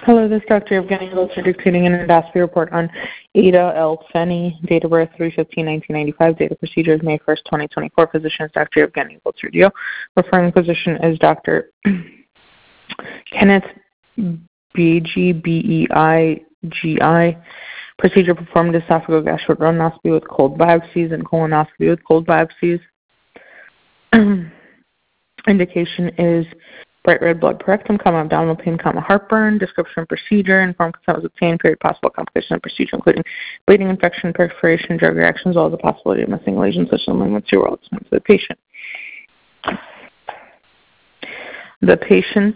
Hello, this is Dr. Evgeny Loser dictating an endoscopy report on Ada L. Fenny, date of birth 3/15/1995, date of procedure is May 1st, 2024. Physician is Dr. Evgeny Loser. Referring physician is Dr. Kenneth Beigi. Procedure performed esophagogastrocolonoscopy with cold biopsies and colonoscopy with cold biopsies. Indication is bright red blood per rectum, abdominal pain, heartburn. Description of procedure. Informed consent was obtained. Period. Possible complications of procedure, including bleeding, infection, perforation, drug reactions, as well as the possibility of missing lesions such as malignant serial expense to the patient. The patient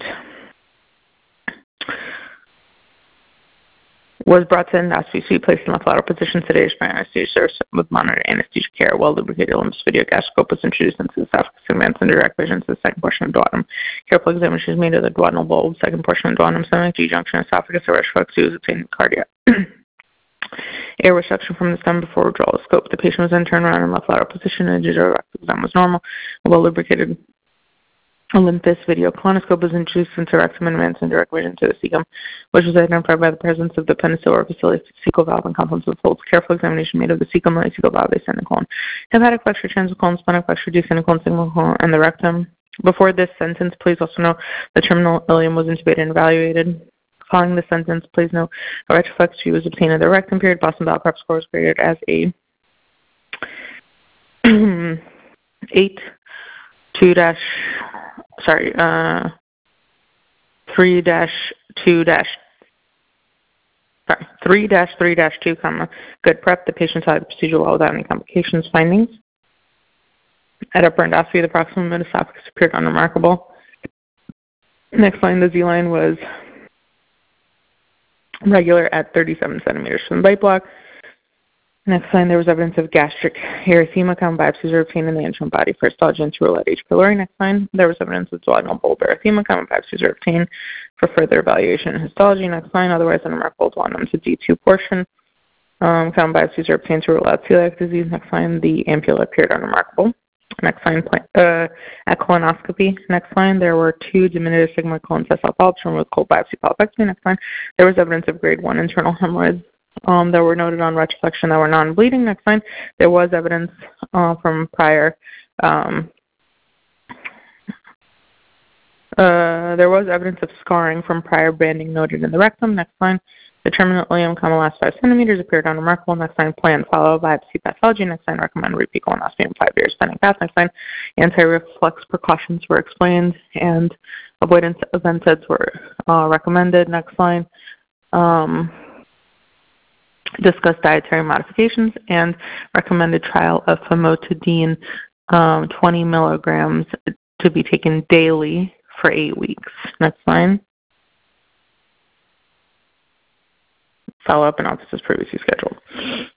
was brought to endoscopy suite, placed in left lateral position, sedated by anesthesia with monitored anesthesia care. Well-lubricated limbs video gastroscope was introduced into the esophagus, advanced in direct vision to the second portion of duodenum. Careful examination is made of the duodenal bulb, second portion of duodenum, stomach, G-junction, esophagus, a reflex was obtained in cardiac. Air resuction from the stomach before withdrawal of scope. The patient was then turned around in left lateral position and digital rectal exam was normal. A well-lubricated Olympus video colonoscope was introduced into rectum and advanced in direct vision to the cecum, which was identified by the presence of the penicillin or cecal valve and contents of folds. Careful examination made of the cecum, cecal valve, ascending colon, hepatic flexure, transverse colon, splenic flexure, descending colon, sigmoid colon, and the rectum. Before this sentence, please also know the terminal ileum was intubated and evaluated. Following this sentence, please know a retroflexy was obtained in the rectum period. Boston Bowel Prep score was graded as a 3-3-2, good prep. The patient had the procedure well without any complications. Findings. At upper endoscopy, the proximal mid-esophagus appeared unremarkable. Next line, the Z-line was regular at 37 centimeters from the bite block. Next line, there was evidence of gastric erythema. Common biopsies were obtained in the antrum body for histology and to roulette H. pylori. Next line, there was evidence of duodenal bulb erythema. Common biopsies were obtained for further evaluation and histology. Next line, otherwise unremarkable duodenum to D2 portion. Common biopsies were obtained to roulette celiac disease. Next line, the ampulla appeared unremarkable. Next line, at colonoscopy. Next line, there were 2 diminutive sigmoid colon sessile polyps removed with cold biopsy polypectomy. Next line, there was evidence of grade 1 internal hemorrhoids that were noted on retroflexion that were non-bleeding. Next line, there was evidence from prior there was evidence of scarring from prior banding noted in the rectum. Next line, the terminal ileum, last 5 centimeters, appeared unremarkable. Next line, planned follow biopsy pathology. Next line, recommend repeat colonoscopy in 5 years pending path. Next line, anti-reflux precautions were explained and avoidance of NSAIDs were recommended. Next line, discuss dietary modifications and recommended trial of famotidine 20 milligrams to be taken daily for 8 weeks. Next line. Follow-up and office is previously scheduled.